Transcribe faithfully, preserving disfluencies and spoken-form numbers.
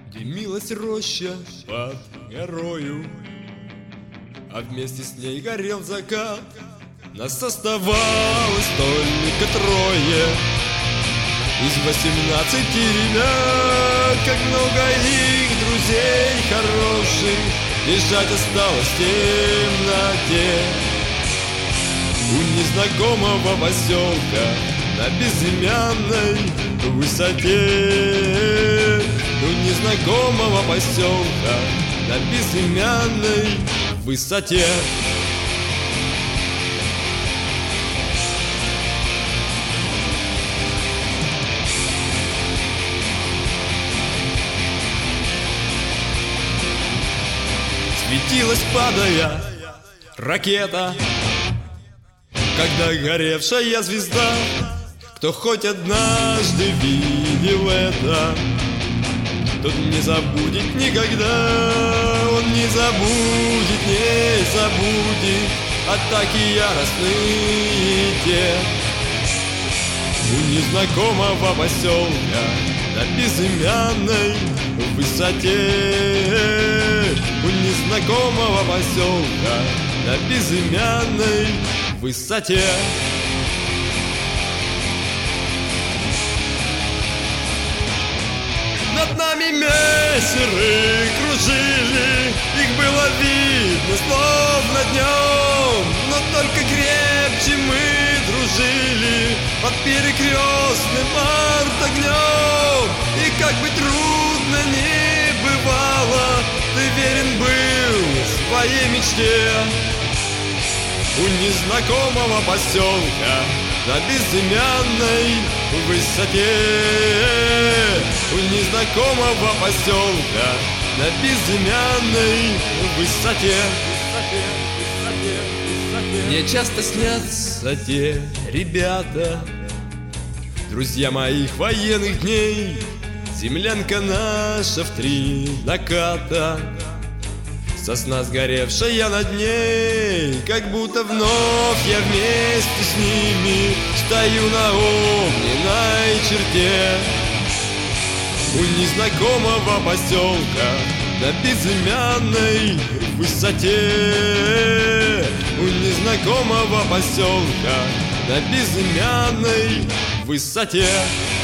Дымилась роща под горою, а вместе с ней горел закат. Нас оставалось только трое из восемнадцати ребят. Как много их друзей хороших бежать осталось в темноте. У незнакомого поселка на безымянной высоте. У незнакомого поселка на безымянной высоте. Светилась, падая, ракета, когда горевшая звезда. Кто хоть однажды видел это, тот не забудет никогда. Он не забудет, не забудет атаки яростные те. У незнакомого поселка на безымянной высоте. У незнакомого поселка на безымянной высоте. Над нами мессеры кружили, их было видно словно днем. Но только крепче мы дружили под перекрестным артогнем. И как бы трудно ни бывало, ты верен был своей мечте. У незнакомого поселка на безымянной высоте. У незнакомого поселка на безымянной высоте. Мне часто снятся те ребята, друзья моих военных дней. Землянка наша в три наката, сосна сгоревшая над ней. Как будто вновь я вместе с ними стою на огненной черте. У незнакомого поселка на безымянной высоте. У незнакомого поселка на безымянной высоте.